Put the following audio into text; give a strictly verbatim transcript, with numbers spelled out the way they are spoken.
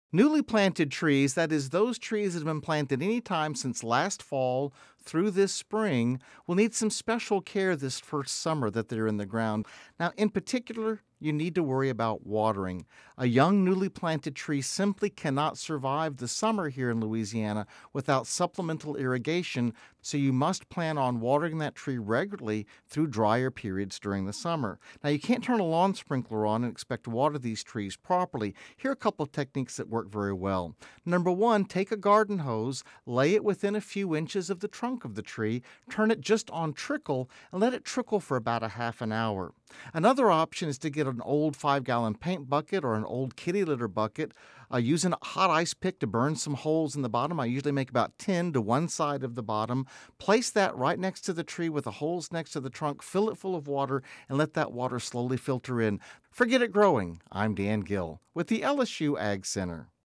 Newly planted trees, that is, those trees that have been planted any time since last fall through this spring, will need some special care this first summer that they're in the ground. Now, in particular, you need to worry about watering. A young, newly planted tree simply cannot survive the summer here in Louisiana without supplemental irrigation, so you must plan on watering that tree regularly through drier periods during the summer. Now, you can't turn a lawn sprinkler on and expect to water these trees properly. Here are a couple of techniques that work very well. Number one, take a garden hose, lay it within a few inches of the trunk of the tree, turn it just on trickle, and let it trickle for about a half an hour. Another option is to get an old five-gallon paint bucket or an old kitty litter bucket. Uh, use a hot ice pick to burn some holes in the bottom. I usually make about ten to one side of the bottom. Place that right next to the tree with the holes next to the trunk. Fill it full of water and let that water slowly filter in. Forget it growing. I'm Dan Gill with the L S U Ag Center.